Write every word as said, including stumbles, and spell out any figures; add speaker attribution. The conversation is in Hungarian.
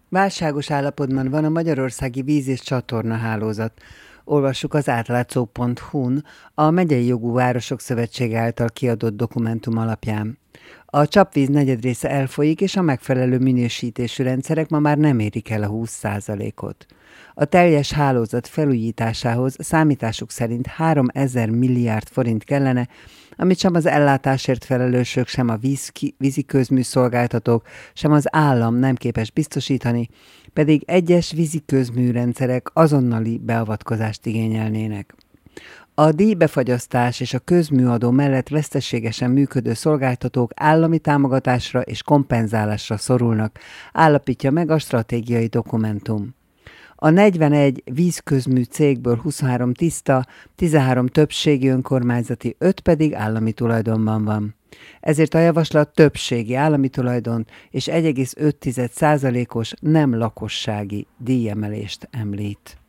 Speaker 1: Válságos állapotban van a magyarországi víz- és csatornahálózat. Olvassuk az átlátszó pont hu-n a Megyei Jogú Városok Szövetsége által kiadott dokumentum alapján. A csapvíz negyedrésze elfolyik, és a megfelelő minősítésű rendszerek ma már nem érik el a húsz százalékot. A teljes hálózat felújításához számításuk szerint háromezer milliárd forint kellene, amit sem az ellátásért felelősök, sem a vízki, vízi közműszolgáltatók, sem az állam nem képes biztosítani, pedig egyes vízi közműrendszerek azonnali beavatkozást igényelnének. A díjbefagyasztás és a közműadó mellett veszteségesen működő szolgáltatók állami támogatásra és kompenzálásra szorulnak, állapítja meg a stratégiai dokumentum. A negyvenegy vízközmű cégből huszonhárom tiszta, tizenhárom többségi önkormányzati, öt pedig állami tulajdonban van. Ezért a javaslat többségi állami tulajdon és egy egész öt százalékos nem lakossági díjemelést említ.